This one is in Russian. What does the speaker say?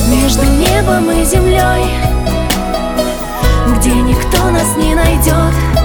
между небом и землей, где никто нас не найдет.